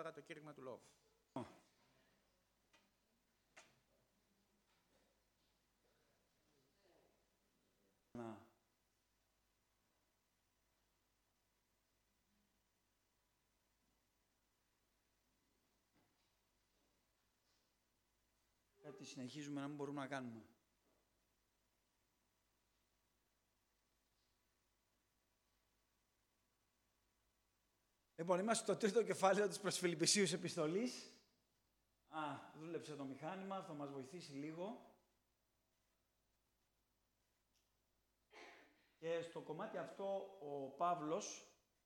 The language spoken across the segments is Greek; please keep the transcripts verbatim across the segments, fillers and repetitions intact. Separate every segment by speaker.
Speaker 1: τώρα το κήρυγμα του λόγου.
Speaker 2: Να. Κάτι συνεχίζουμε να μην μπορούμε να κάνουμε. Λοιπόν, είμαστε στο τρίτο κεφάλαιο της προς Φιλιππισίους επιστολής. Α, δούλεψε το μηχάνημα, θα μας βοηθήσει λίγο. Και στο κομμάτι αυτό ο Παύλος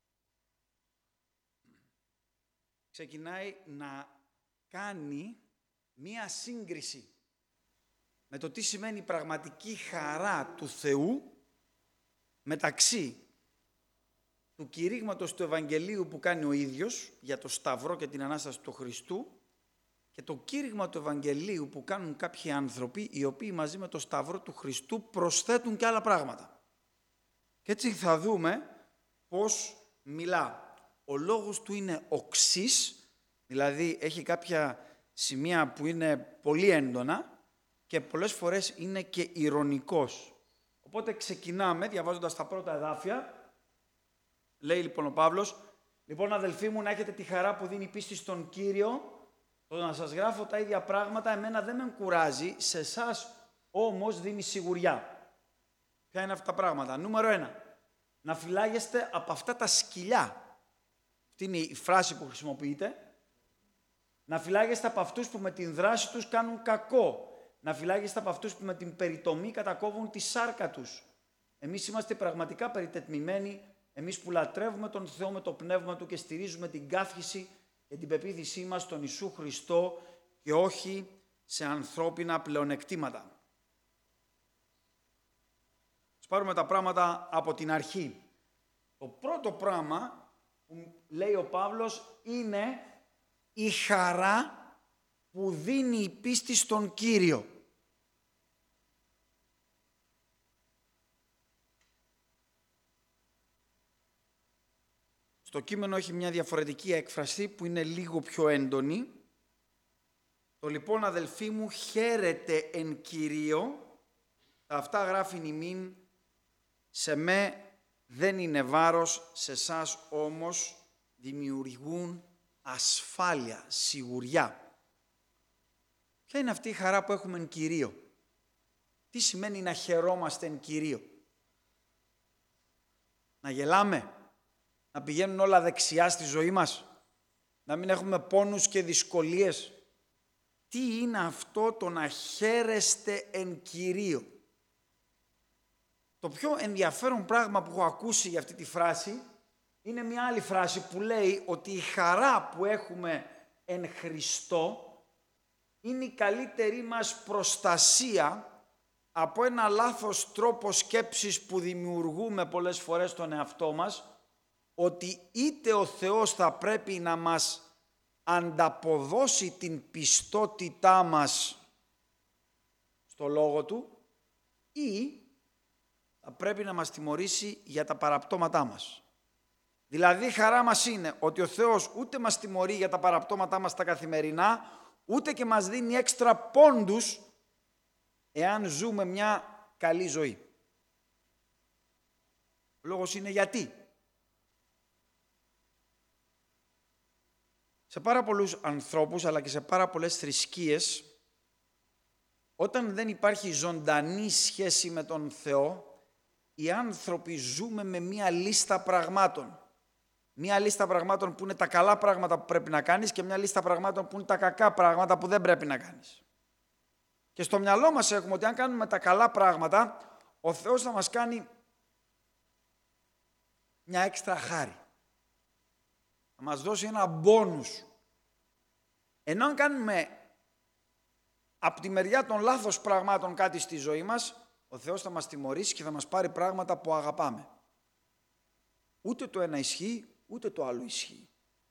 Speaker 2: ξεκινάει να κάνει μία σύγκριση με το τι σημαίνει η πραγματική χαρά του Θεού μεταξύ του κηρύγματος του Ευαγγελίου που κάνει ο ίδιος για το Σταυρό και την Ανάσταση του Χριστού και το κήρυγμα του Ευαγγελίου που κάνουν κάποιοι άνθρωποι οι οποίοι μαζί με το Σταυρό του Χριστού προσθέτουν και άλλα πράγματα. Και έτσι θα δούμε πώς μιλά. Ο λόγος του είναι οξύς, δηλαδή έχει κάποια σημεία που είναι πολύ έντονα και πολλές φορές είναι και ηρωνικός. Οπότε ξεκινάμε διαβάζοντας τα πρώτα εδάφια. Λέει λοιπόν ο Παύλος, λοιπόν αδελφοί μου, να έχετε τη χαρά που δίνει πίστη στον Κύριο, το να σας γράφω τα ίδια πράγματα εμένα δεν με κουράζει, σε εσάς όμως δίνει σιγουριά. Ποια είναι αυτά τα πράγματα? Νούμερο ένα, να φυλάγεστε από αυτά τα σκυλιά. Αυτή είναι η φράση που χρησιμοποιείται. Να φυλάγεστε από αυτούς που με την δράση τους κάνουν κακό. Να φυλάγεστε από αυτούς που με την περιτομή κατακόβουν τη σάρκα τους. Εμείς είμαστε πραγματικά περιτετμημένοι, εμείς που λατρεύουμε τον Θεό με το πνεύμα Του και στηρίζουμε την καύχηση και την πεποίθησή μας στον Ιησού Χριστό και όχι σε ανθρώπινα πλεονεκτήματα. Ας πάρουμε τα πράγματα από την αρχή. Το πρώτο πράγμα που λέει ο Παύλος είναι η χαρά που δίνει η πίστη στον Κύριο. Στο κείμενο έχει μια διαφορετική έκφραση που είναι λίγο πιο έντονη. Το λοιπόν αδελφοί μου χαίρετε εν Κυρίω, τα αυτά γράφει ημίν, σε με δεν είναι βάρος, σε εσάς όμως δημιουργούν ασφάλεια, σιγουριά. Ποια είναι αυτή η χαρά που έχουμε εν Κυρίω? Τι σημαίνει να χαιρόμαστε εν Κυρίω? Να γελάμε? Να πηγαίνουν όλα δεξιά στη ζωή μας? Να μην έχουμε πόνους και δυσκολίες? Τι είναι αυτό το να χαίρεστε εν Κυρίω? Το πιο ενδιαφέρον πράγμα που έχω ακούσει για αυτή τη φράση είναι μια άλλη φράση που λέει ότι η χαρά που έχουμε εν Χριστώ είναι η καλύτερη μας προστασία από ένα λάθος τρόπο σκέψης που δημιουργούμε πολλές φορές στον εαυτό μας, ότι είτε ο Θεός θα πρέπει να μας ανταποδώσει την πιστότητά μας στο Λόγο Του ή θα πρέπει να μας τιμωρήσει για τα παραπτώματά μας. Δηλαδή η χαρά μας είναι ότι ο Θεός ούτε μας τιμωρεί για τα παραπτώματά μας τα καθημερινά, ούτε και μας δίνει έξτρα πόντους εάν ζούμε μια καλή ζωή. Ο λόγος είναι γιατί. Σε πάρα πολλούς ανθρώπους αλλά και σε πάρα πολλές θρησκείες, όταν δεν υπάρχει ζωντανή σχέση με τον Θεό, οι άνθρωποι ζούμε με μία λίστα πραγμάτων. Μία λίστα πραγμάτων που είναι τα καλά πράγματα που πρέπει να κάνεις και μία λίστα πραγμάτων που είναι τα κακά πράγματα που δεν πρέπει να κάνεις. Και στο μυαλό μας έχουμε ότι αν κάνουμε τα καλά πράγματα, ο Θεός θα μας κάνει μια έξτρα χάρη. Θα μας δώσει ένα μπόνους. Ενώ αν κάνουμε από τη μεριά των λάθος πραγμάτων κάτι στη ζωή μας, ο Θεός θα μας τιμωρήσει και θα μας πάρει πράγματα που αγαπάμε. Ούτε το ένα ισχύει, ούτε το άλλο ισχύει.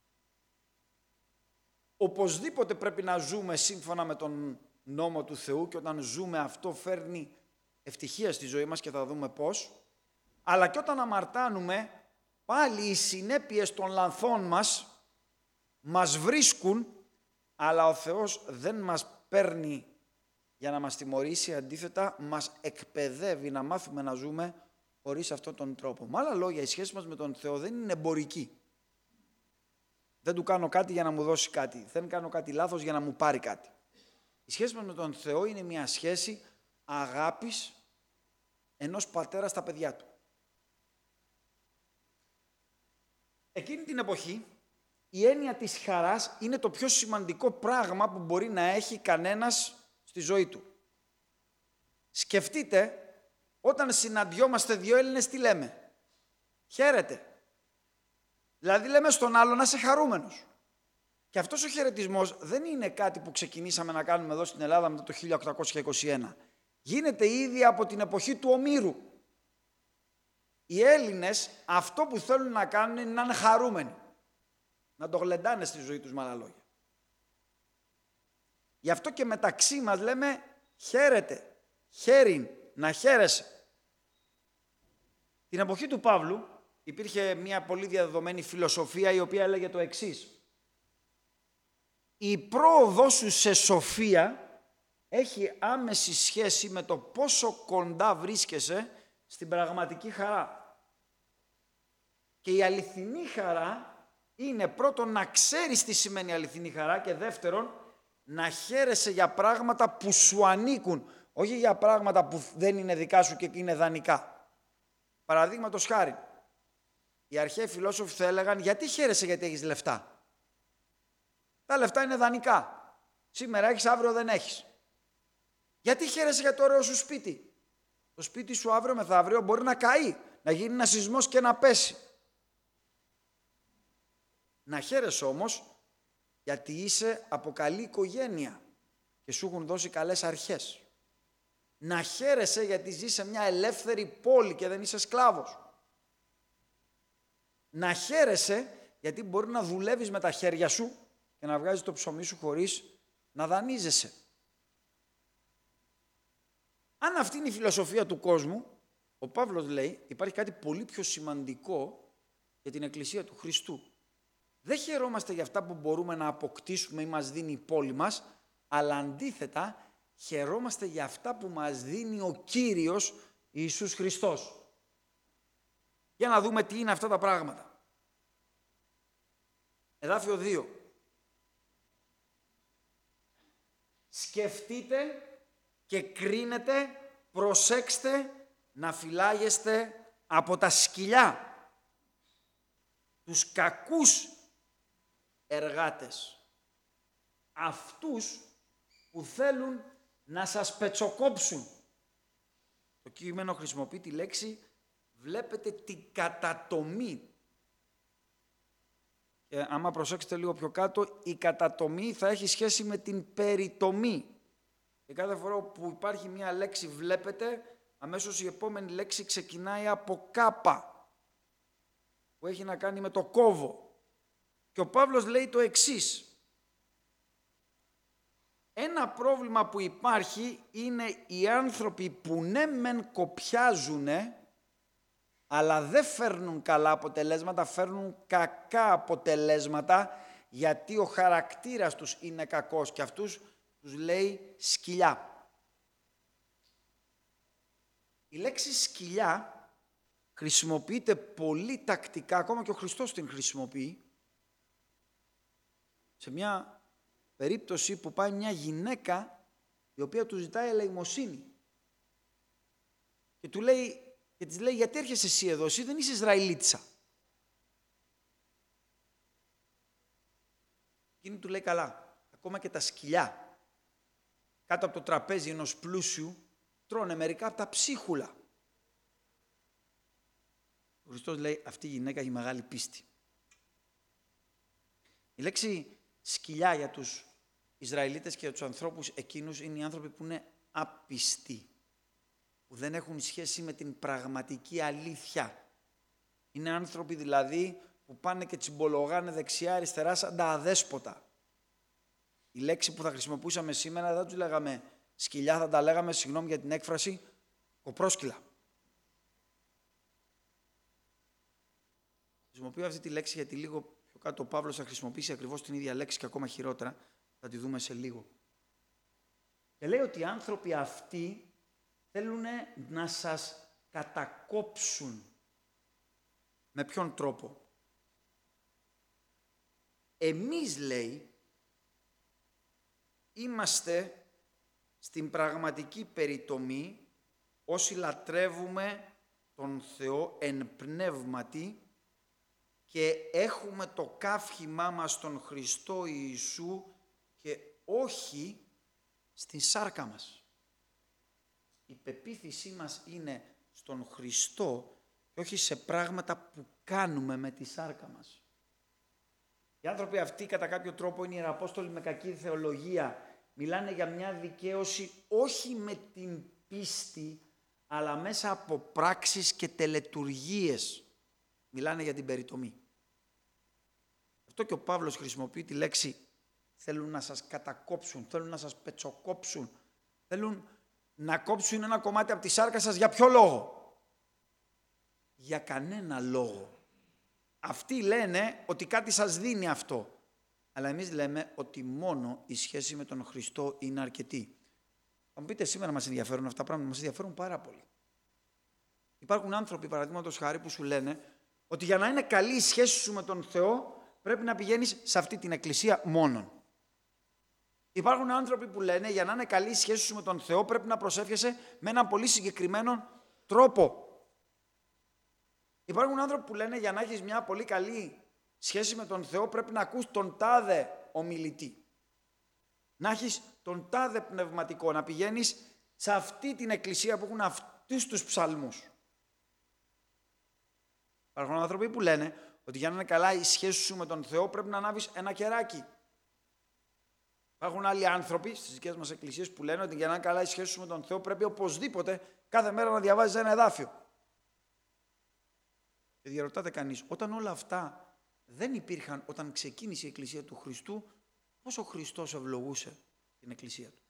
Speaker 2: Οπωσδήποτε πρέπει να ζούμε σύμφωνα με τον νόμο του Θεού και όταν ζούμε αυτό φέρνει ευτυχία στη ζωή μας και θα δούμε πώς. Αλλά και όταν αμαρτάνουμε, πάλι οι συνέπειες των λανθών μας μας βρίσκουν, αλλά ο Θεός δεν μας παίρνει για να μας τιμωρήσει, αντίθετα μας εκπαιδεύει να μάθουμε να ζούμε χωρίς αυτόν τον τρόπο. Με άλλα λόγια, η σχέση μας με τον Θεό δεν είναι εμπορική. Δεν του κάνω κάτι για να μου δώσει κάτι. Δεν κάνω κάτι λάθος για να μου πάρει κάτι. Η σχέση μας με τον Θεό είναι μια σχέση αγάπης ενός πατέρα στα παιδιά του. Εκείνη την εποχή, η έννοια της χαράς είναι το πιο σημαντικό πράγμα που μπορεί να έχει κανένας στη ζωή του. Σκεφτείτε, όταν συναντιόμαστε δύο Έλληνες, τι λέμε? Χαίρετε. Δηλαδή λέμε στον άλλο να είσαι χαρούμενος. Και αυτός ο χαιρετισμός δεν είναι κάτι που ξεκινήσαμε να κάνουμε εδώ στην Ελλάδα μετά το χίλια οκτακόσια είκοσι ένα. Γίνεται ήδη από την εποχή του Ομήρου. Οι Έλληνες αυτό που θέλουν να κάνουν είναι να είναι χαρούμενοι. Να το γλεντάνε στη ζωή τους, με άλλα λόγια. Γι' αυτό και μεταξύ μας λέμε χαίρετε, χαίρειν, να χαίρεσαι. Την εποχή του Παύλου υπήρχε μια πολύ διαδεδομένη φιλοσοφία η οποία έλεγε το εξής. Η πρόοδός σου σε σοφία έχει άμεση σχέση με το πόσο κοντά βρίσκεσαι στην πραγματική χαρά. Και η αληθινή χαρά είναι πρώτον να ξέρεις τι σημαίνει αληθινή χαρά και δεύτερον να χαίρεσαι για πράγματα που σου ανήκουν, όχι για πράγματα που δεν είναι δικά σου και είναι δανεικά. Παραδείγματος χάρη, οι αρχαίοι φιλόσοφοι θα έλεγαν γιατί χαίρεσαι γιατί έχεις λεφτά. Τα λεφτά είναι δανεικά. Σήμερα έχεις, αύριο δεν έχεις. Γιατί χαίρεσαι για το ωραίο σου σπίτι. Το σπίτι σου αύριο μεθαύριο μπορεί να καεί, να γίνει ένα σεισμός και να πέσει. Να χαίρεσαι όμως γιατί είσαι από καλή οικογένεια και σου έχουν δώσει καλές αρχές. Να χαίρεσαι γιατί ζεις σε μια ελεύθερη πόλη και δεν είσαι σκλάβος. Να χαίρεσαι γιατί μπορεί να δουλεύεις με τα χέρια σου και να βγάζεις το ψωμί σου χωρίς να δανείζεσαι. Αν αυτή είναι η φιλοσοφία του κόσμου, ο Παύλος λέει υπάρχει κάτι πολύ πιο σημαντικό για την Εκκλησία του Χριστού. Δεν χαιρόμαστε για αυτά που μπορούμε να αποκτήσουμε ή μας δίνει η πόλη μας, αλλά αντίθετα χαιρόμαστε για αυτά που μας δίνει ο Κύριος Ιησούς Χριστός. Για να δούμε τι είναι αυτά τα πράγματα. Εδάφιο δύο. Σκεφτείτε και κρίνετε, προσέξτε να φυλάγεστε από τα σκυλιά, τους κακούς εργάτες, αυτούς που θέλουν να σας πετσοκόψουν. Το κείμενο χρησιμοποιεί τη λέξη, βλέπετε την κατατομή. Και άμα προσέξετε λίγο πιο κάτω, η κατατομή θα έχει σχέση με την περιτομή. Και κάθε φορά που υπάρχει μια λέξη βλέπετε, αμέσως η επόμενη λέξη ξεκινάει από κάπα, που έχει να κάνει με το κόβο. Και ο Παύλος λέει το εξής. Ένα πρόβλημα που υπάρχει είναι οι άνθρωποι που ναι μεν κοπιάζουνε, αλλά δεν φέρνουν καλά αποτελέσματα, φέρνουν κακά αποτελέσματα, γιατί ο χαρακτήρας τους είναι κακός και αυτούς τους λέει σκυλιά. Η λέξη σκυλιά χρησιμοποιείται πολύ τακτικά, ακόμα και ο Χριστός την χρησιμοποιεί, σε μια περίπτωση που πάει μια γυναίκα η οποία του ζητάει ελεημοσύνη. Και, του λέει, και της λέει, γιατί έρχεσαι εσύ εδώ, εσύ δεν είσαι Ισραηλίτισσα. Εκείνη του λέει, καλά, ακόμα και τα σκυλιά κάτω από το τραπέζι ενός πλούσιου τρώνε μερικά από τα ψίχουλα. Ο Χριστός λέει, αυτή η γυναίκα έχει μεγάλη πίστη. Η λέξη σκυλιά για τους Ισραηλίτες και για τους ανθρώπους εκείνους είναι οι άνθρωποι που είναι άπιστοι, που δεν έχουν σχέση με την πραγματική αλήθεια. Είναι άνθρωποι δηλαδή που πάνε και τσιμπολογάνε δεξιά-αριστερά σαν τα αδέσποτα. Η λέξη που θα χρησιμοποιούσαμε σήμερα δεν τους λέγαμε σκυλιά, θα τα λέγαμε, συγγνώμη για την έκφραση, κοπρόσκυλα. Χρησιμοποιώ αυτή τη λέξη γιατί λίγο Πιο κάτω ο Παύλος θα χρησιμοποιήσει ακριβώς την ίδια λέξη και ακόμα χειρότερα. Θα τη δούμε σε λίγο. Και λέει ότι οι άνθρωποι αυτοί θέλουν να σας κατακόψουν. Με ποιον τρόπο? Εμείς, λέει, είμαστε στην πραγματική περιτομή όσοι λατρεύουμε τον Θεό εν πνεύματι και έχουμε το καύχημά μας στον Χριστό Ιησού και όχι στην σάρκα μας. Η πεποίθησή μας είναι στον Χριστό και όχι σε πράγματα που κάνουμε με τη σάρκα μας. Οι άνθρωποι αυτοί κατά κάποιο τρόπο είναι ιεραπόστολοι με κακή θεολογία. Μιλάνε για μια δικαίωση όχι με την πίστη, αλλά μέσα από πράξεις και τελετουργίες. Μιλάνε για την περιτομή. Αυτό και ο Παύλος χρησιμοποιεί τη λέξη θέλουν να σας κατακόψουν, θέλουν να σας πετσοκόψουν, θέλουν να κόψουν ένα κομμάτι από τη σάρκα σας. Για ποιο λόγο? Για κανένα λόγο. Αυτοί λένε ότι κάτι σας δίνει αυτό. Αλλά εμείς λέμε ότι μόνο η σχέση με τον Χριστό είναι αρκετή. Θα μου πείτε, σήμερα μας ενδιαφέρουν αυτά τα πράγματα, μας ενδιαφέρουν πάρα πολύ. Υπάρχουν άνθρωποι, παραδείγματος χάρη, που σου λένε ότι για να είναι καλή η σχέση σου με τον Θεό πρέπει να πηγαίνεις σε αυτή την εκκλησία μόνον. Υπάρχουν άνθρωποι που λένε για να είναι καλή η σχέση σου με τον Θεό πρέπει να προσεύχεσαι με έναν πολύ συγκεκριμένο τρόπο. Υπάρχουν άνθρωποι που λένε για να έχεις μια πολύ καλή σχέση με τον Θεό πρέπει να ακούς τον τάδε ομιλητή. Να έχεις τον τάδε πνευματικό, να πηγαίνεις σε αυτή την εκκλησία που έχουν αυτούς τους ψαλμούς. Υπάρχουν άνθρωποι που λένε ότι για να είναι καλά η σχέση σου με τον Θεό πρέπει να ανάβεις ένα κεράκι. Υπάρχουν άλλοι άνθρωποι στις δικές μας εκκλησίες που λένε ότι για να είναι καλά η σχέση σου με τον Θεό πρέπει οπωσδήποτε κάθε μέρα να διαβάζεις ένα εδάφιο. Και διαρωτάται κανείς, όταν όλα αυτά δεν υπήρχαν όταν ξεκίνησε η Εκκλησία του Χριστού, πώς ο Χριστός ευλογούσε την Εκκλησία του?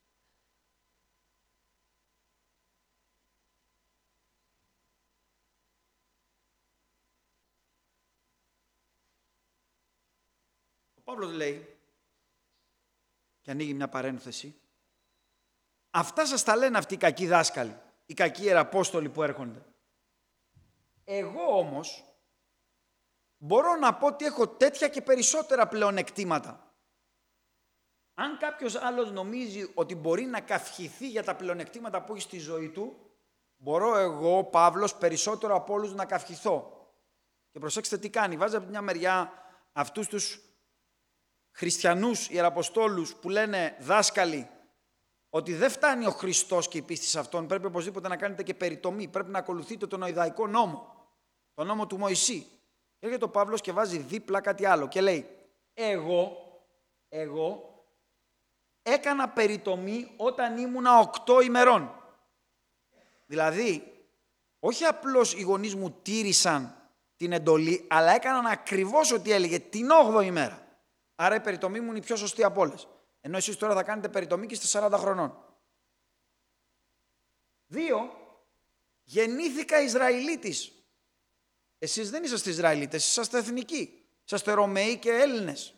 Speaker 2: Ο Παύλος λέει, και ανοίγει μια παρένθεση, αυτά σας τα λένε αυτοί οι κακοί δάσκαλοι, οι κακοί ιεραπόστολοι που έρχονται. Εγώ όμως μπορώ να πω ότι έχω τέτοια και περισσότερα πλεονεκτήματα. Αν κάποιος άλλος νομίζει ότι μπορεί να καυχηθεί για τα πλεονεκτήματα που έχει στη ζωή του, μπορώ εγώ, ο Παύλος, περισσότερο από όλους να καυχηθώ. Και προσέξτε τι κάνει. Βάζει από μια μεριά αυτούς τους χριστιανούς ιεραποστόλους που λένε δάσκαλοι ότι δεν φτάνει ο Χριστός και η πίστη σε Αυτόν, πρέπει οπωσδήποτε να κάνετε και περιτομή, πρέπει να ακολουθείτε τον Ιδαϊκό νόμο, τον νόμο του Μωυσή. Έρχεται ο Παύλος και βάζει δίπλα κάτι άλλο και λέει εγώ, εγώ έκανα περιτομή όταν ήμουνα οκτώ ημερών. Δηλαδή, όχι απλώς οι γονείς μου τήρησαν την εντολή, αλλά έκαναν ακριβώς ό,τι έλεγε την όγδοη ημέρα. Άρα η περιτομή μου είναι η πιο σωστή από όλες. Ενώ εσείς τώρα θα κάνετε περιτομή και στα σαράντα χρονών. Δύο, γεννήθηκα Ισραηλίτης. Εσείς δεν είσαστε Ισραηλίτες, είσαστε εθνικοί. Είσαστε Ρωμαίοι και Έλληνες.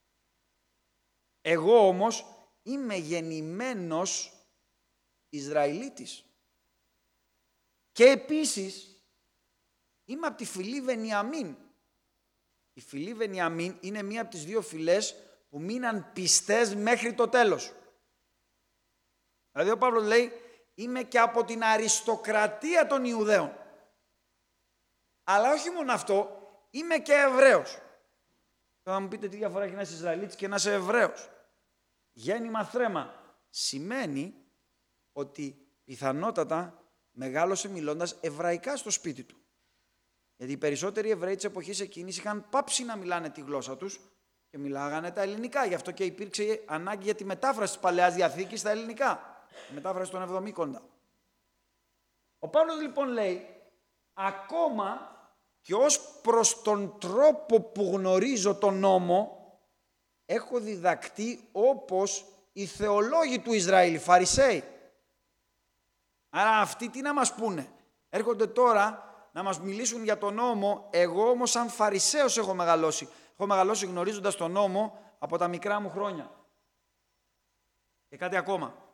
Speaker 2: Εγώ όμως είμαι γεννημένος Ισραηλίτης. Και επίσης είμαι από τη φυλή Βενιαμίν. Η φυλή Βενιαμίν είναι μία από τις δύο φυλές που μείναν πιστές μέχρι το τέλος. Δηλαδή ο Παύλος λέει είμαι και από την αριστοκρατία των Ιουδαίων. Αλλά όχι μόνο αυτό, είμαι και Εβραίος. Θα μου πείτε τι διαφορά έχει να είσαι Ισραηλίτης και να είσαι Εβραίος. Γέννημα θρέμα σημαίνει ότι πιθανότατα μεγάλωσε μιλώντας εβραϊκά στο σπίτι του. Γιατί οι περισσότεροι Εβραίοι της εποχής εκείνης είχαν πάψει να μιλάνε τη γλώσσα τους και μιλάγανε τα ελληνικά. Γι' αυτό και υπήρξε ανάγκη για τη μετάφραση της Παλαιάς Διαθήκης στα ελληνικά. Η μετάφραση των εβδομήκοντα. Ο Παύλος λοιπόν λέει, ακόμα και ως προς τον τρόπο που γνωρίζω τον νόμο, έχω διδακτεί όπως οι θεολόγοι του Ισραήλ, οι Φαρισαίοι. Άρα αυτοί τι να μας πούνε? Έρχονται τώρα να μας μιλήσουν για τον νόμο, εγώ όμως σαν Φαρισαίος έχω μεγαλώσει. Έχω μεγαλώσει γνωρίζοντας τον νόμο από τα μικρά μου χρόνια. Και κάτι ακόμα.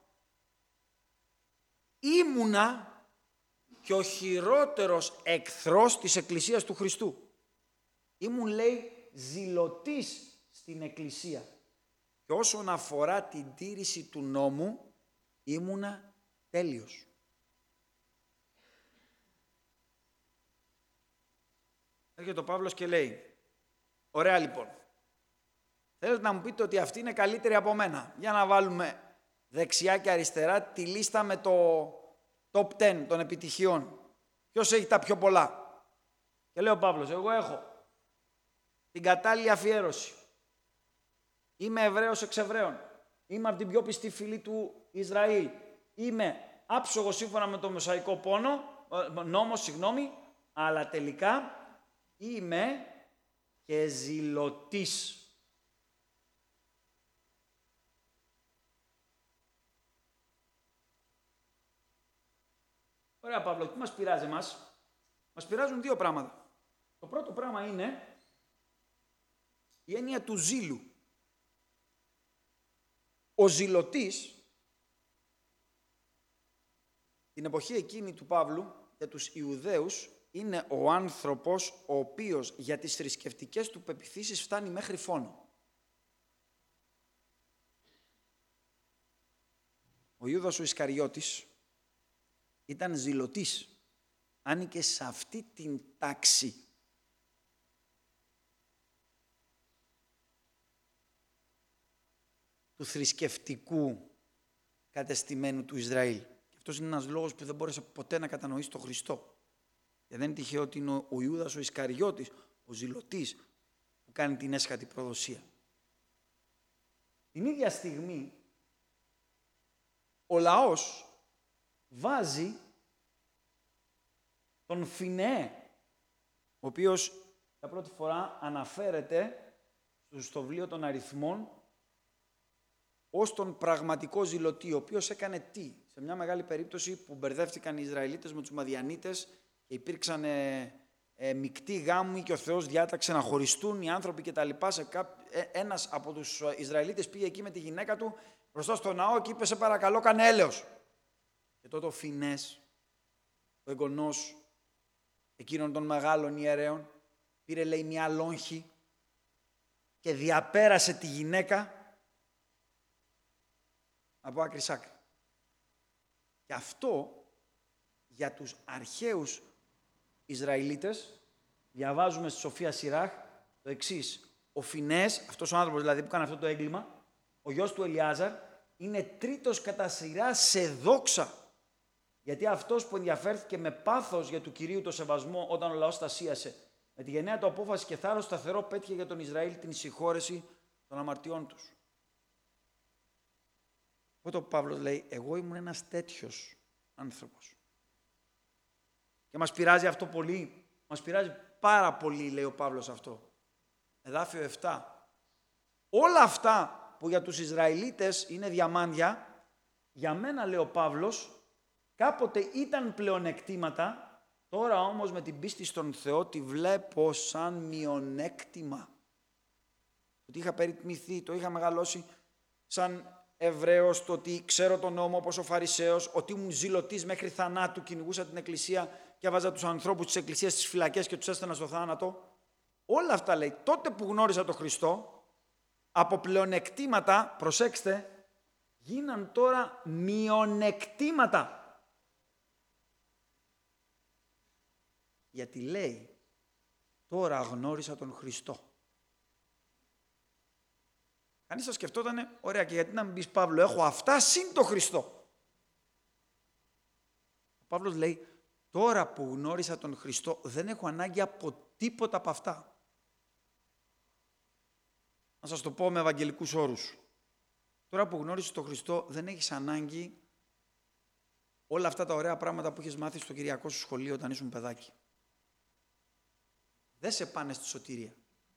Speaker 2: Ήμουνα και ο χειρότερος εχθρός της Εκκλησίας του Χριστού. Ήμουν, λέει, ζηλωτής στην Εκκλησία. Και όσον αφορά την τήρηση του νόμου, ήμουνα τέλειος. Έρχεται ο Παύλος και λέει, ωραία λοιπόν, θέλετε να μου πείτε ότι αυτή είναι καλύτερη από μένα. Για να βάλουμε δεξιά και αριστερά τη λίστα με το top δέκα των επιτυχιών. Ποιος έχει τα πιο πολλά? Και λέει ο Παύλος, εγώ έχω την κατάλληλη αφιέρωση. Είμαι Εβραίος εξ Εβραίων. Είμαι από την πιο πιστή φυλή του Ισραήλ. Είμαι άψογος σύμφωνα με το Μωσαϊκό πόνο, νόμο, συγγνώμη, αλλά τελικά είμαι και ζηλωτής. Ωραία Παύλο, τι μας πειράζει εμάς? Μας πειράζουν δύο πράγματα. Το πρώτο πράγμα είναι η έννοια του ζήλου. Ο ζηλωτής, την εποχή εκείνη του Παύλου, για τους Ιουδαίους, είναι ο άνθρωπος ο οποίος για τις θρησκευτικές του πεποιθήσεις φτάνει μέχρι φόνο. Ο Ιούδας ο Ισκαριώτης ήταν ζηλωτής, άνοικε σε αυτή την τάξη. Του θρησκευτικού κατεστημένου του Ισραήλ. Και αυτός είναι ένας λόγος που δεν μπόρεσε ποτέ να κατανοήσει τον Χριστό. Και δεν είναι τυχαίο ότι είναι ο Ιούδας ο Ισκαριώτης, ο ζηλωτής, που κάνει την έσχατη προδοσία. Την ίδια στιγμή, ο λαός βάζει τον Φινεέ, ο οποίος για πρώτη φορά αναφέρεται στο βιβλίο των αριθμών ως τον πραγματικό ζηλωτή, ο οποίος έκανε τι? Σε μια μεγάλη περίπτωση που μπερδεύτηκαν οι Ισραηλίτες με τους Μαδιανίτες και υπήρξαν ε, ε, μεικτοί γάμοι και ο Θεός διάταξε να χωριστούν οι άνθρωποι και τα λοιπά. Σε κά... ε, ένας από τους Ισραηλίτες πήγε εκεί με τη γυναίκα του μπροστά στο ναό και είπε, σε παρακαλώ κάνε έλεος. Και τότε ο Φινές, ο εγγονός εκείνων των μεγάλων ιερέων, πήρε, λέει, μια λόγχη και διαπέρασε τη γυναίκα από άκρη σ' άκρη. Και αυτό για τους αρχαίους Ισραηλίτες, διαβάζουμε στη Σοφία Σιράχ το εξής. Ο Φινές, αυτός ο άνθρωπος δηλαδή που κάνει αυτό το έγκλημα, ο γιος του Ελιάζαρ, είναι τρίτος κατά σειρά σε δόξα. Γιατί αυτός που ενδιαφέρθηκε με πάθος για του Κυρίου το σεβασμό όταν ο λαός στασίασε, με τη γενναία του απόφαση και θάρρος σταθερό πέτυχε για τον Ισραήλ την συγχώρεση των αμαρτιών τους. Οπότε ο Παύλος λέει, εγώ ήμουν ένας τέτοιος άνθρωπος. Και μας πειράζει αυτό πολύ. Μας πειράζει πάρα πολύ, λέει ο Παύλος αυτό. Εδάφιο επτά. Όλα αυτά που για τους Ισραηλίτες είναι διαμάντια, για μένα, λέει ο Παύλος, κάποτε ήταν πλεονεκτήματα, τώρα όμως με την πίστη στον Θεό τη βλέπω σαν μειονέκτημα. Ότι είχα περιτμηθεί, το είχα μεγαλώσει σαν Εβραίος, το ότι ξέρω τον νόμο όπως ο Φαρισαίος, ότι ήμουν ζηλωτής μέχρι θανάτου, κυνηγούσα την εκκλησία και έβαζα τους ανθρώπους της εκκλησίας στις φυλακές και τους έστελνα στο θάνατο. Όλα αυτά, λέει, τότε που γνώριζα τον Χριστό, από πλεονεκτήματα, προσέξτε, γίναν τώρα μειονεκτήματα. Γιατί λέει, τώρα γνώρισα τον Χριστό. Κανείς θα σκεφτότανε, ωραία, και γιατί να μην πεις, Παύλο, έχω αυτά συν το Χριστό. Ο Παύλος λέει, τώρα που γνώρισα τον Χριστό, δεν έχω ανάγκη από τίποτα από αυτά. Να σας το πω με ευαγγελικούς όρους. Τώρα που γνώρισες τον Χριστό, δεν έχεις ανάγκη όλα αυτά τα ωραία πράγματα που έχεις μάθει στο κυριακό σου σχολείο όταν ήσουν παιδάκι. Δεν σε πάνε στη σωτηρία.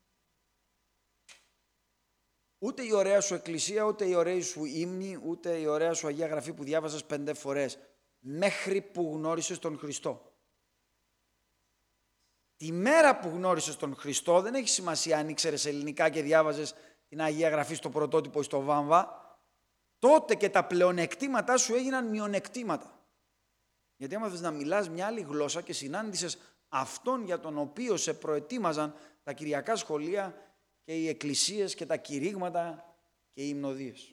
Speaker 2: Ούτε η ωραία σου εκκλησία, ούτε η ωραία σου ύμνη, ούτε η ωραία σου Αγία Γραφή που διάβαζες πέντε φορές, μέχρι που γνώρισες τον Χριστό. τη μέρα που γνώρισες τον Χριστό, δεν έχει σημασία αν ήξερες ελληνικά και διάβαζες την Αγία Γραφή στο πρωτότυπο ή στο Βάμβα, τότε και τα πλεονεκτήματά σου έγιναν μειονεκτήματα. Γιατί άμα θες να μιλάς μια άλλη γλώσσα και συνάντησες αυτόν για τον οποίο σε προετοίμαζαν τα κυριακά σχολεία και οι εκκλησίες και τα κηρύγματα και οι υμνοδίες.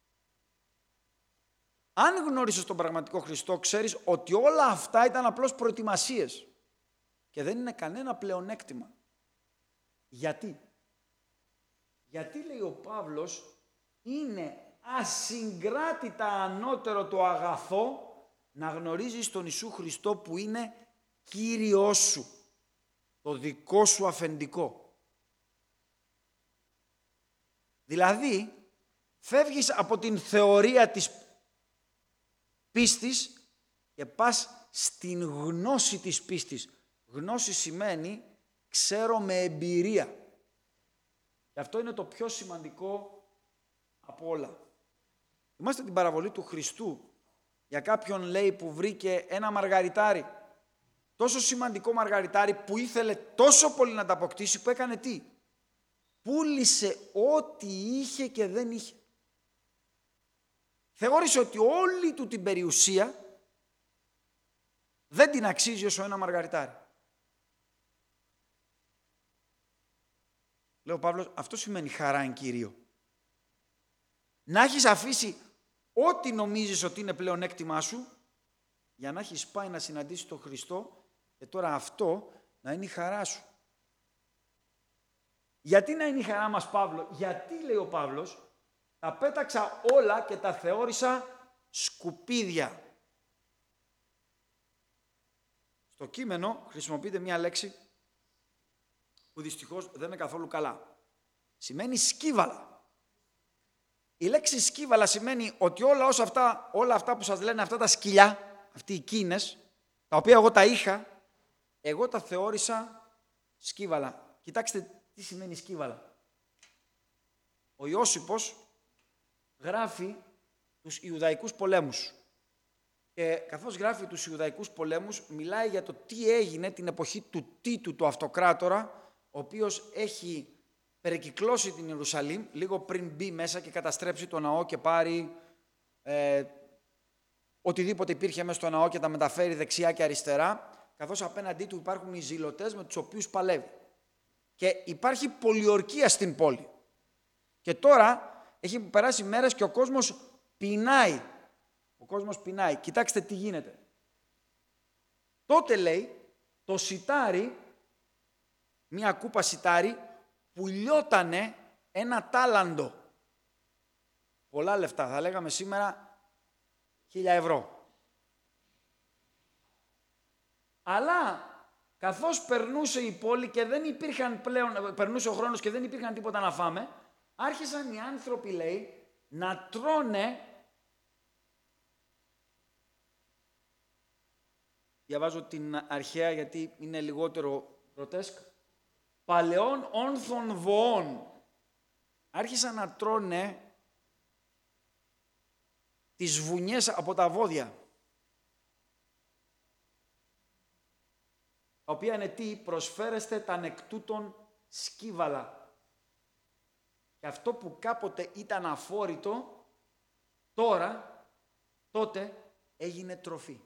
Speaker 2: Αν γνώρισες τον πραγματικό Χριστό, ξέρεις ότι όλα αυτά ήταν απλώς προετοιμασίες και δεν είναι κανένα πλεονέκτημα. Γιατί? Γιατί, λέει ο Παύλος, είναι ασυγκράτητα ανώτερο το αγαθό να γνωρίζεις τον Ιησού Χριστό που είναι Κύριος σου, το δικό σου αφεντικό. Δηλαδή, φεύγεις από την θεωρία της πίστης και πας στην γνώση της πίστης. Γνώση σημαίνει ξέρω με εμπειρία. Και αυτό είναι το πιο σημαντικό από όλα. Θυμάστε την παραβολή του Χριστού για κάποιον, λέει, που βρήκε ένα μαργαριτάρι. Τόσο σημαντικό μαργαριτάρι που ήθελε τόσο πολύ να τα αποκτήσει που έκανε τι? Πούλησε ό,τι είχε και δεν είχε. Θεώρησε ότι όλη του την περιουσία δεν την αξίζει όσο ένα μαργαριτάρι. Λέει ο Παύλος, αυτό σημαίνει χαρά εν Κυρίω. Να έχεις αφήσει ό,τι νομίζεις ότι είναι πλεονέκτημά σου για να έχεις πάει να συναντήσεις τον Χριστό και τώρα αυτό να είναι η χαρά σου. Γιατί να είναι η χαρά μας, Παύλο? Γιατί, λέει ο Παύλος, τα πέταξα όλα και τα θεώρησα σκουπίδια. Στο κείμενο χρησιμοποιείται μία λέξη που δυστυχώς δεν είναι καθόλου καλά. Σημαίνει σκύβαλα. Η λέξη σκύβαλα σημαίνει ότι όλα, όσα αυτά, όλα αυτά που σας λένε αυτά τα σκυλιά, αυτοί οι κίνες, τα οποία εγώ τα είχα, εγώ τα θεώρησα σκύβαλα. Κοιτάξτε τι σημαίνει σκύβαλα. Ο Ιώσυπος γράφει τους Ιουδαϊκούς πολέμους. Και καθώς γράφει τους Ιουδαϊκούς πολέμους, μιλάει για το τι έγινε την εποχή του Τίτου, του αυτοκράτορα, ο οποίος έχει περικυκλώσει την Ιερουσαλήμ λίγο πριν μπει μέσα και καταστρέψει το ναό και πάρει ε, οτιδήποτε υπήρχε μέσα στο ναό και τα μεταφέρει δεξιά και αριστερά, καθώς απέναντί του υπάρχουν οι ζηλωτές με τους οποίους παλεύει. Και υπάρχει πολιορκία στην πόλη. Και τώρα έχει περάσει μέρες και ο κόσμος πεινάει. Ο κόσμος πεινάει. Κοιτάξτε τι γίνεται. Τότε, λέει, το σιτάρι, μία κούπα σιτάρι, πουλιότανε ένα τάλαντο. Πολλά λεφτά, θα λέγαμε σήμερα χίλια ευρώ. Αλλά καθώς περνούσε η πόλη και δεν υπήρχαν πλέον, περνούσε ο χρόνος και δεν υπήρχαν τίποτα να φάμε, άρχισαν οι άνθρωποι, λέει, να τρώνε. Διαβάζω την αρχαία γιατί είναι λιγότερο grotesque. Παλαιών όνθων βοών. Άρχισαν να τρώνε τις βουνιές από τα βόδια. Τα οποία είναι τι? Προσφέρεστε τα νεκτούτων σκύβαλα. Και αυτό που κάποτε ήταν αφόρητο, τώρα, τότε έγινε τροφή.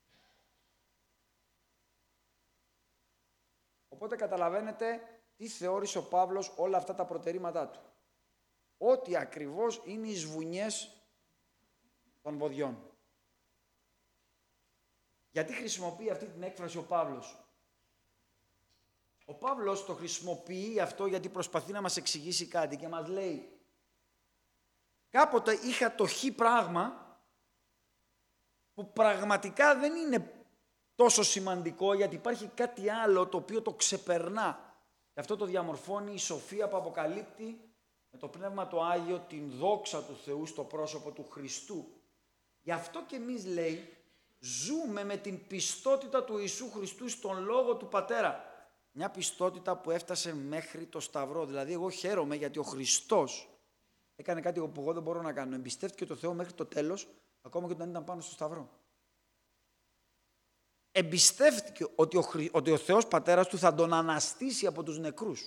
Speaker 2: Οπότε καταλαβαίνετε τι θεώρησε ο Παύλος όλα αυτά τα προτερήματά του. Ότι ακριβώς είναι οι σβουνιές των βοδιών. Γιατί χρησιμοποιεί αυτή την έκφραση ο Παύλος? Ο Παύλος το χρησιμοποιεί αυτό γιατί προσπαθεί να μας εξηγήσει κάτι και μας λέει κάποτε είχα το χ πράγμα που πραγματικά δεν είναι τόσο σημαντικό γιατί υπάρχει κάτι άλλο το οποίο το ξεπερνά. Και αυτό το διαμορφώνει η σοφία που αποκαλύπτει με το Πνεύμα το Άγιο την δόξα του Θεού στο πρόσωπο του Χριστού. Γι' αυτό και εμείς, λέει, ζούμε με την πιστότητα του Ιησού Χριστού στον Λόγο του Πατέρα. Μια πιστότητα που έφτασε μέχρι το Σταυρό. Δηλαδή εγώ χαίρομαι γιατί ο Χριστός έκανε κάτι που εγώ δεν μπορώ να κάνω. Εμπιστεύτηκε το Θεό μέχρι το τέλος, ακόμα και όταν ήταν πάνω στο Σταυρό. εμπιστεύτηκε ότι ο, Χρυ... ότι ο Θεός Πατέρας του θα τον αναστήσει από τους νεκρούς.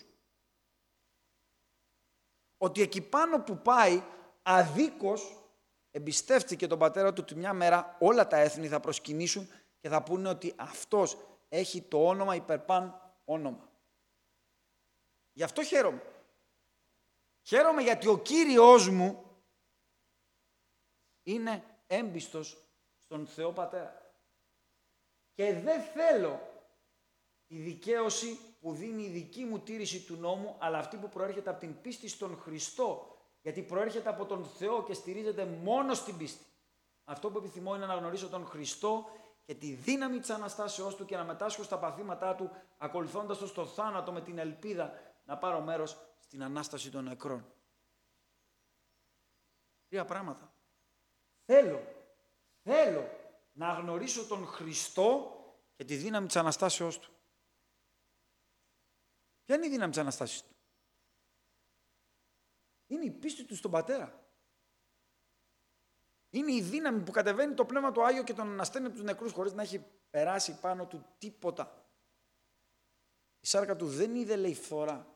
Speaker 2: Ότι εκεί πάνω που πάει αδίκως εμπιστεύτηκε τον πατέρα του ότι μια μέρα όλα τα έθνη θα προσκυνήσουν και θα πούνε ότι αυτός έχει το όνομα υπερπάν όνομα. Γι' αυτό χαίρομαι. Χαίρομαι γιατί ο Κύριος μου είναι έμπιστος στον Θεό Πατέρα. Και δεν θέλω η δικαίωση που δίνει η δική μου τήρηση του νόμου, αλλά αυτή που προέρχεται από την πίστη στον Χριστό, γιατί προέρχεται από τον Θεό και στηρίζεται μόνο στην πίστη. Αυτό που επιθυμώ είναι να γνωρίσω τον Χριστό και τη δύναμη της Αναστάσεώς Του και να μετάσχω στα παθήματά Του, ακολουθώντας το στο θάνατο με την ελπίδα να πάρω μέρος στην Ανάσταση των νεκρών. Τρία πράγματα. Θέλω, θέλω να γνωρίσω τον Χριστό και τη δύναμη της Αναστάσεώς Του. Ποια είναι η δύναμη της Αναστάσεως Του? Είναι η πίστη του στον Πατέρα. Είναι η δύναμη που κατεβαίνει το Πνεύμα του Άγιο και τον ανασταίνει από τους νεκρούς χωρίς να έχει περάσει πάνω του τίποτα. Η σάρκα του δεν είδε, λέει, φθορά.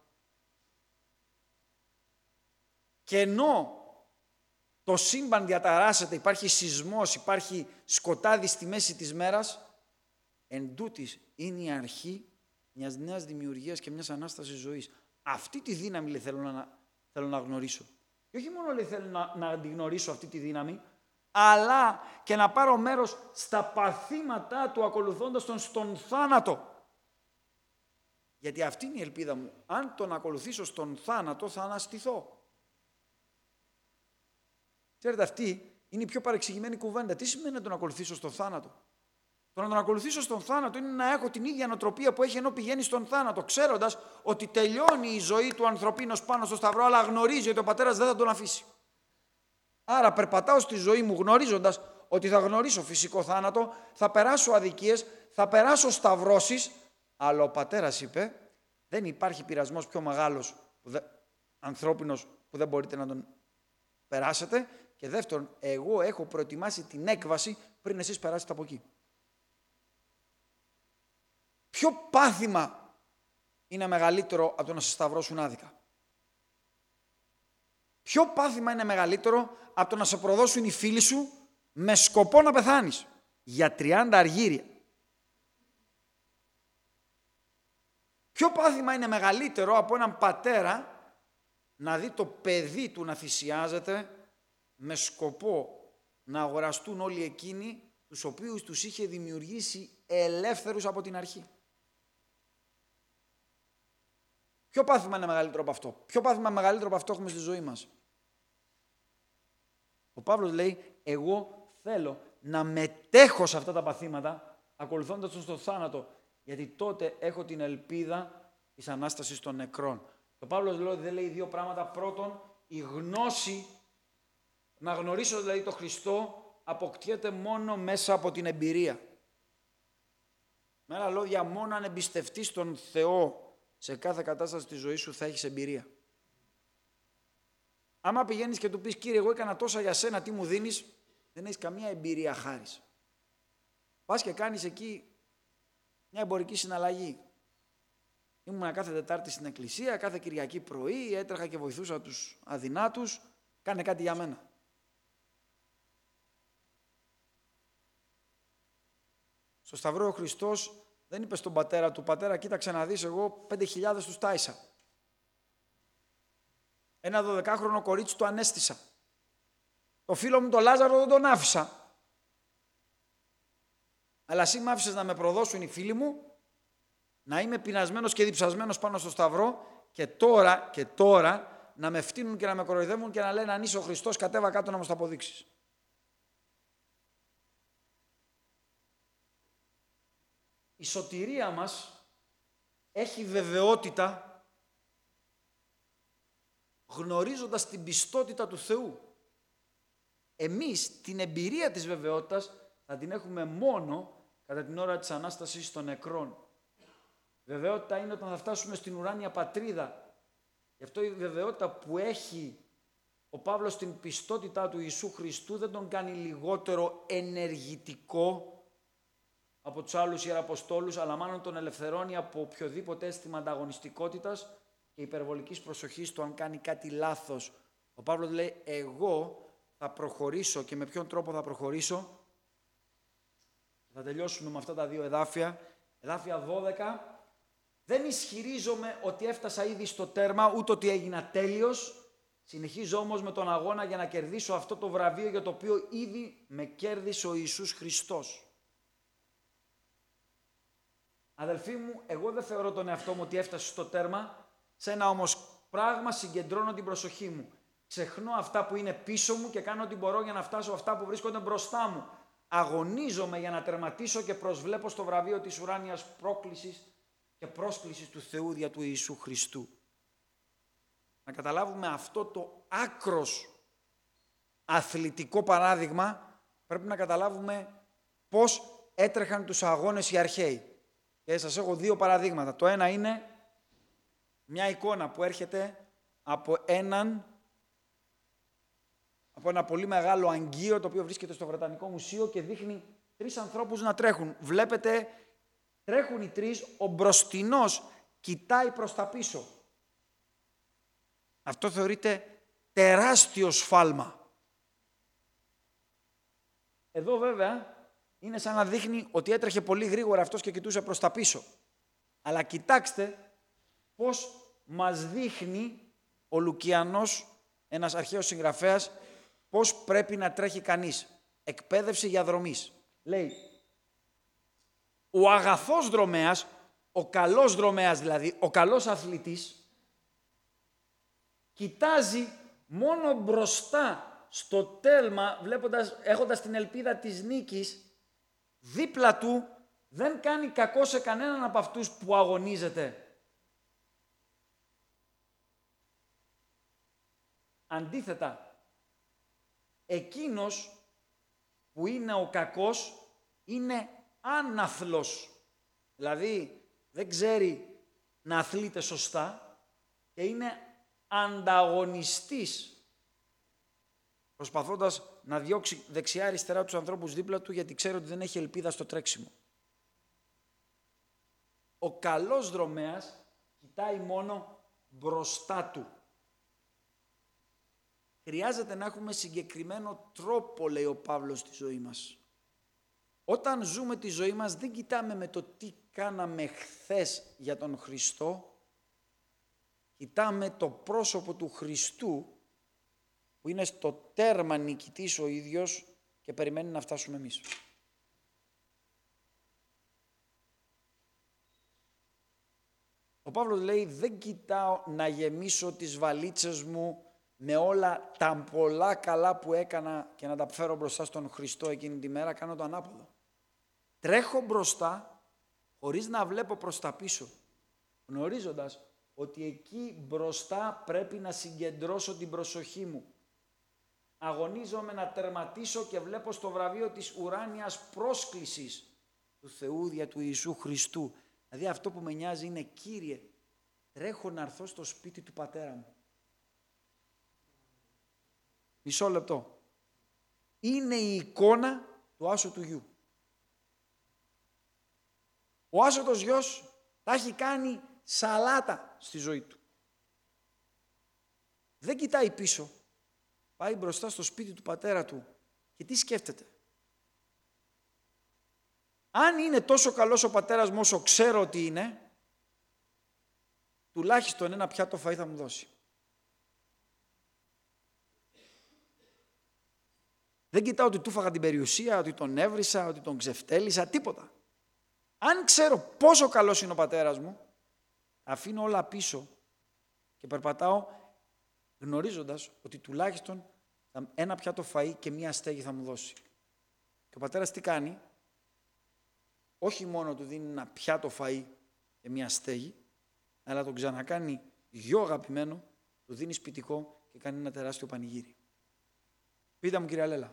Speaker 2: Και ενώ το σύμπαν διαταράσσεται, υπάρχει σεισμός, υπάρχει σκοτάδι στη μέση της μέρας, εν τούτοις είναι η αρχή μιας νέας δημιουργίας και μιας ανάστασης ζωής. Αυτή τη δύναμη, λέει, θέλω να, θέλω να γνωρίσω. Και όχι μόνο, λέει, θέλω να, να αντιγνωρίσω αυτή τη δύναμη, αλλά και να πάρω μέρος στα παθήματά του ακολουθώντας τον στον θάνατο. Γιατί αυτή είναι η ελπίδα μου. Αν τον ακολουθήσω στον θάνατο θα αναστηθώ. Ξέρετε, αυτή είναι η πιο παρεξηγημένη κουβέντα. Τι σημαίνει να τον ακολουθήσω στον θάνατο? Το να τον ακολουθήσω στον θάνατο είναι να έχω την ίδια νοοτροπία που έχει ενώ πηγαίνει στον θάνατο, ξέροντας ότι τελειώνει η ζωή του ανθρωπίνος πάνω στο σταυρό, αλλά γνωρίζει ότι ο πατέρας δεν θα τον αφήσει. Άρα περπατάω στη ζωή μου γνωρίζοντας ότι θα γνωρίσω φυσικό θάνατο, θα περάσω αδικίες, θα περάσω σταυρώσεις, αλλά ο πατέρας είπε, δεν υπάρχει πειρασμός πιο μεγάλος που δε, ανθρώπινος που δεν μπορείτε να τον περάσετε, και δεύτερον, εγώ έχω προετοιμάσει την έκβαση πριν εσείς περάσετε από εκεί. Ποιο πάθημα είναι μεγαλύτερο από το να σε σταυρώσουν άδικα? Ποιο πάθημα είναι μεγαλύτερο από το να σε προδώσουν οι φίλοι σου με σκοπό να πεθάνεις για τριάντα αργύρια? Ποιο πάθημα είναι μεγαλύτερο από έναν πατέρα να δει το παιδί του να θυσιάζεται με σκοπό να αγοραστούν όλοι εκείνοι τους οποίους τους είχε δημιουργήσει ελεύθερους από την αρχή? Ποιο πάθημα είναι μεγαλύτερο από αυτό? Ποιο πάθημα μεγαλύτερο από αυτό έχουμε στη ζωή μας? Ο Παύλος λέει, εγώ θέλω να μετέχω σε αυτά τα παθήματα ακολουθώντας τον στο θάνατο, γιατί τότε έχω την ελπίδα της Ανάστασης των νεκρών. Ο Παύλος δεν λέει δύο πράγματα. Πρώτον, η γνώση, να γνωρίσω δηλαδή τον Χριστό, αποκτιέται μόνο μέσα από την εμπειρία. Με άλλα λόγια, μόνο αν εμπιστευτείς τον Θεό σε κάθε κατάσταση της ζωής σου θα έχεις εμπειρία. Άμα πηγαίνεις και του πεις, Κύριε, εγώ έκανα τόσα για σένα, τι μου δίνεις? Δεν έχεις καμία εμπειρία χάρις. Πας και κάνεις εκεί μια εμπορική συναλλαγή. Ήμουνα κάθε Τετάρτη στην εκκλησία, κάθε Κυριακή πρωί, έτρεχα και βοηθούσα τους αδυνάτους, κάνε κάτι για μένα. Στο Σταυρό ο Χριστός δεν είπε στον πατέρα του, πατέρα, κοίταξε να δεις, εγώ πέντε χιλιάδες τους τάισα. Ένα δωδεκάχρονο κορίτσι του ανέστησα. Το φίλο μου τον Λάζαρο δεν τον άφησα. Αλλά εσύ μ' άφησες να με προδώσουν οι φίλοι μου, να είμαι πεινασμένος και διψασμένος πάνω στο Σταυρό και τώρα, και τώρα να με φτύνουν και να με κοροϊδεύουν και να λένε, αν είσαι ο Χριστός, κατέβα κάτω να μας το αποδείξεις. Η σωτηρία μας έχει βεβαιότητα γνωρίζοντας την πιστότητα του Θεού. Εμείς την εμπειρία της βεβαιότητας θα την έχουμε μόνο κατά την ώρα της Ανάστασης των νεκρών. Βεβαιότητα είναι όταν θα φτάσουμε στην ουράνια πατρίδα. Γι' αυτό η βεβαιότητα που έχει ο Παύλος στην πιστότητά του Ιησού Χριστού δεν τον κάνει λιγότερο ενεργητικό από τους άλλους ιεραποστόλους, αλλά μάλλον τον ελευθερώνει από οποιοδήποτε αίσθημα ανταγωνιστικότητας και υπερβολικής προσοχής στο αν κάνει κάτι λάθος. Ο Παύλος λέει, εγώ θα προχωρήσω και με ποιον τρόπο θα προχωρήσω. Θα τελειώσουμε με αυτά τα δύο εδάφια. Εδάφια δώδεκα. Δεν ισχυρίζομαι ότι έφτασα ήδη στο τέρμα, ούτε ότι έγινα τέλειος. Συνεχίζω όμως με τον αγώνα για να κερδίσω αυτό το βραβείο για το οποίο ήδη με κέρδισε ο Ιησούς Χριστός. Αδελφοί μου, εγώ δεν θεωρώ τον εαυτό μου ότι έφτασε στο τέρμα. Σε ένα όμως πράγμα συγκεντρώνω την προσοχή μου. Ξεχνώ αυτά που είναι πίσω μου και κάνω ό,τι μπορώ για να φτάσω αυτά που βρίσκονται μπροστά μου. Αγωνίζομαι για να τερματίσω και προσβλέπω στο βραβείο της ουράνιας πρόκλησης και πρόσκλησης του Θεού δια του Ιησού Χριστού. Να καταλάβουμε αυτό το άκρος αθλητικό παράδειγμα, πρέπει να καταλάβουμε πώς έτρεχαν τους αγώνες οι αρχαίοι. Και σας έχω δύο παραδείγματα. Το ένα είναι μια εικόνα που έρχεται από έναν από ένα πολύ μεγάλο αγγείο το οποίο βρίσκεται στο Βρετανικό Μουσείο και δείχνει τρεις ανθρώπους να τρέχουν. Βλέπετε, τρέχουν οι τρεις, ο μπροστινός κοιτάει προς τα πίσω. Αυτό θεωρείται τεράστιο σφάλμα. Εδώ βέβαια είναι σαν να δείχνει ότι έτρεχε πολύ γρήγορα αυτός και κοιτούσε προς τα πίσω. Αλλά κοιτάξτε πώς μας δείχνει ο Λουκιανός, ένας αρχαίος συγγραφέας, πώς πρέπει να τρέχει κανείς. Εκπαίδευση για δρομής. Λέει, ο αγαθός δρομέας, ο καλός δρομέας δηλαδή, ο καλός αθλητής, κοιτάζει μόνο μπροστά στο τέλμα, βλέποντας, έχοντας την ελπίδα της νίκης, δίπλα του δεν κάνει κακό σε κανέναν από αυτούς που αγωνίζεται. Αντίθετα, εκείνος που είναι ο κακός είναι άναθλος. Δηλαδή δεν ξέρει να αθλείται σωστά και είναι ανταγωνιστής, προσπαθώντας να διώξει δεξιά-αριστερά τους ανθρώπους δίπλα του, γιατί ξέρει ότι δεν έχει ελπίδα στο τρέξιμο. Ο καλός δρομέας κοιτάει μόνο μπροστά του. Χρειάζεται να έχουμε συγκεκριμένο τρόπο, λέει ο Παύλος, στη ζωή μας. Όταν ζούμε τη ζωή μας δεν κοιτάμε με το τι κάναμε χθες για τον Χριστό, κοιτάμε το πρόσωπο του Χριστού που είναι στο τέρμα νικητής ο ίδιος και περιμένει να φτάσουμε εμείς. Ο Παύλος λέει, δεν κοιτάω να γεμίσω τις βαλίτσες μου με όλα τα πολλά καλά που έκανα και να τα φέρω μπροστά στον Χριστό εκείνη τη μέρα, κάνω το ανάποδο. Τρέχω μπροστά χωρίς να βλέπω προς τα πίσω, γνωρίζοντας ότι εκεί μπροστά πρέπει να συγκεντρώσω την προσοχή μου. Αγωνίζομαι να τερματίσω και βλέπω στο βραβείο της ουράνιας πρόσκλησης του Θεού δια του Ιησού Χριστού. Δηλαδή αυτό που με νοιάζει είναι, Κύριε, τρέχω να έρθω στο σπίτι του πατέρα μου. Μισό λεπτό. Είναι η εικόνα του άσωτου γιου. Ο άσωτος γιος τα έχει κάνει σαλάτα στη ζωή του. Δεν κοιτάει πίσω. Πάει μπροστά στο σπίτι του πατέρα του και τι σκέφτεται. Αν είναι τόσο καλός ο πατέρας μου όσο ξέρω ότι είναι, τουλάχιστον ένα πιάτο φαΐ θα μου δώσει. Δεν κοιτάω ότι του φάγα την περιουσία, ότι τον έβρισα, ότι τον ξεφτέλισα, τίποτα. Αν ξέρω πόσο καλός είναι ο πατέρας μου, αφήνω όλα πίσω και περπατάω γνωρίζοντας ότι τουλάχιστον ένα πιάτο φαΐ και μία στέγη θα μου δώσει. Και ο πατέρας τι κάνει? Όχι μόνο του δίνει ένα πιάτο φαΐ και μία στέγη, αλλά τον ξανακάνει γιο αγαπημένο, του δίνει σπιτικό και κάνει ένα τεράστιο πανηγύρι. Πείτε μου, κύριε Αλέλα.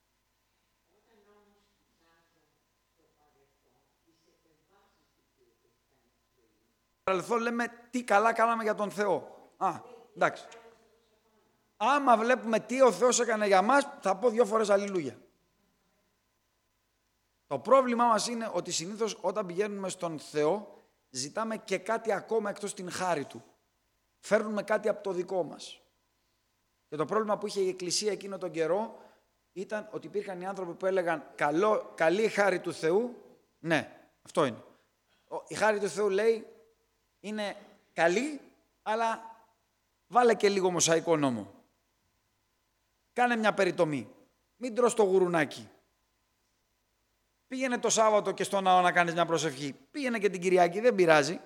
Speaker 2: Παρελθόν λέμε τι καλά κάναμε για τον Θεό. Α, εντάξει. Άμα βλέπουμε τι ο Θεός έκανε για μας, θα πω δύο φορές αλληλούια. Το πρόβλημά μας είναι ότι συνήθως όταν πηγαίνουμε στον Θεό, ζητάμε και κάτι ακόμα εκτός την χάρη Του. Φέρνουμε κάτι από το δικό μας. Και το πρόβλημα που είχε η Εκκλησία εκείνο τον καιρό ήταν ότι υπήρχαν οι άνθρωποι που έλεγαν καλό, καλή η χάρη του Θεού. Ναι, αυτό είναι. Η χάρη του Θεού λέει είναι καλή, αλλά βάλε και λίγο μοσαϊκό νόμο. Κάνε μια περιτομή. Μην τρως το γουρουνάκι. Πήγαινε το Σάββατο και στο ναό να κάνεις μια προσευχή. Πήγαινε και την Κυριακή, δεν πειράζει.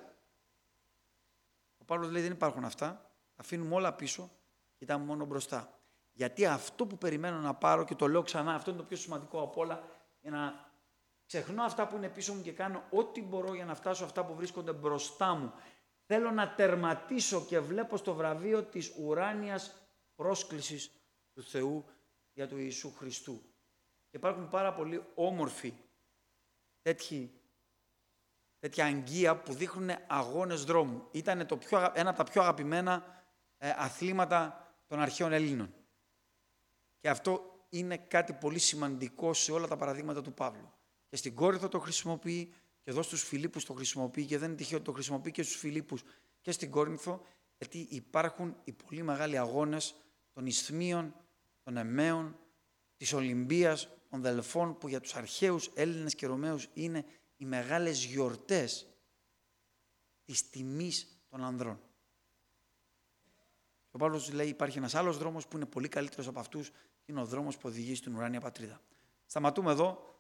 Speaker 2: Ο Παύλος λέει δεν υπάρχουν αυτά. Αφήνουμε όλα πίσω, κοιτάμε μόνο μπροστά. Γιατί αυτό που περιμένω να πάρω, και το λέω ξανά, αυτό είναι το πιο σημαντικό από όλα, για να ξεχνώ αυτά που είναι πίσω μου και κάνω ό,τι μπορώ για να φτάσω αυτά που βρίσκονται μπροστά μου. Θέλω να τερματίσω και βλέπω στο βραβείο της ουράνιας πρόσκλησης του Θεού για του Ιησού Χριστού. Και υπάρχουν πάρα πολύ όμορφοι τέτοιοι, τέτοια αγγεία που δείχνουν αγώνες δρόμου. Ήταν το πιο, ένα από τα πιο αγαπημένα ε, αθλήματα των αρχαίων Ελλήνων. Και αυτό είναι κάτι πολύ σημαντικό σε όλα τα παραδείγματα του Παύλου. Και στην Κόρινθο το χρησιμοποιεί και εδώ στους Φιλίππους το χρησιμοποιεί και δεν είναι τυχαίο ότι το χρησιμοποιεί και στους Φιλίππους και στην Κόρινθο, γιατί υπάρχουν οι πολύ μεγάλοι αγώνες των Ισθμίων, των Εμέων, της Ολυμπίας, των Δελφών, που για τους αρχαίους Έλληνες και Ρωμαίους είναι οι μεγάλες γιορτές της τιμής των ανδρών. Ο Παύλος λέει υπάρχει ένας άλλος δρόμος που είναι πολύ καλύτερος από αυτούς και είναι ο δρόμος που οδηγεί στην ουράνια πατρίδα. Σταματούμε εδώ.